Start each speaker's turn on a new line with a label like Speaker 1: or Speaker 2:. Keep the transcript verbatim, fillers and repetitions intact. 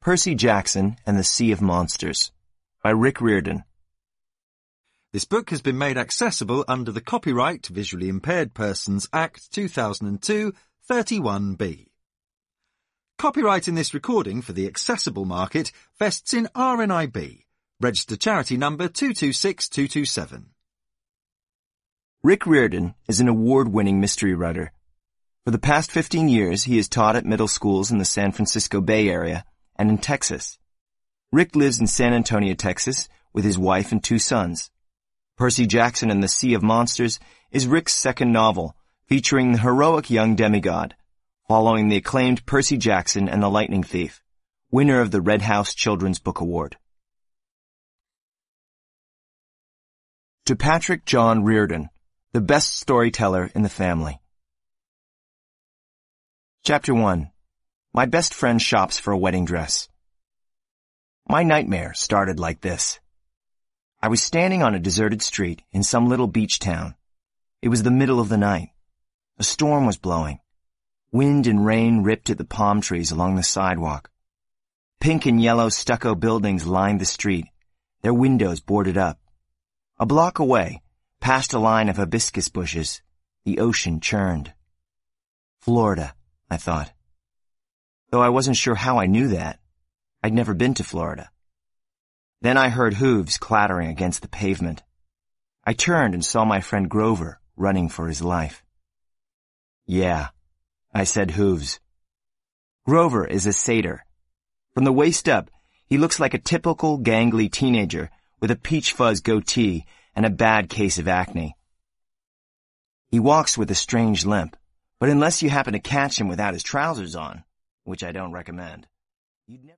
Speaker 1: Percy Jackson and the Sea of Monsters by Rick Riordan.
Speaker 2: This book has been made accessible under the Copyright Visually Impaired Persons Act two thousand two, thirty-one B. Copyright in this recording for the accessible market vests in R N I B, registered charity number two two six two two seven.
Speaker 1: Rick Riordan is an award-winning mystery writer. For the past fifteen years, he has taught at middle schools in the San Francisco Bay Area and in Texas. Rick lives in San Antonio, Texas, with his wife and two sons. Percy Jackson and the Sea of Monsters is Rick's second novel, featuring the heroic young demigod, following the acclaimed Percy Jackson and the Lightning Thief, winner of the Red House Children's Book Award. To Patrick John Riordan, the best storyteller in the family. Chapter one. My best friend shops for a wedding dress. My nightmare started like this. I was standing on a deserted street in some little beach town. It was the middle of the night. A storm was blowing. Wind and rain ripped at the palm trees along the sidewalk. Pink and yellow stucco buildings lined the street, their windows boarded up. A block away, past a line of hibiscus bushes, the ocean churned. Florida, I thought. Though I wasn't sure how I knew that. I'd never been to Florida. Then I heard hooves clattering against the pavement. I turned and saw my friend Grover running for his life. Yeah, I said hooves. Grover is a satyr. From the waist up, he looks like a typical gangly teenager with a peach fuzz goatee and a bad case of acne. He walks with a strange limp, but unless you happen to catch him without his trousers on, which I don't recommend, you'd never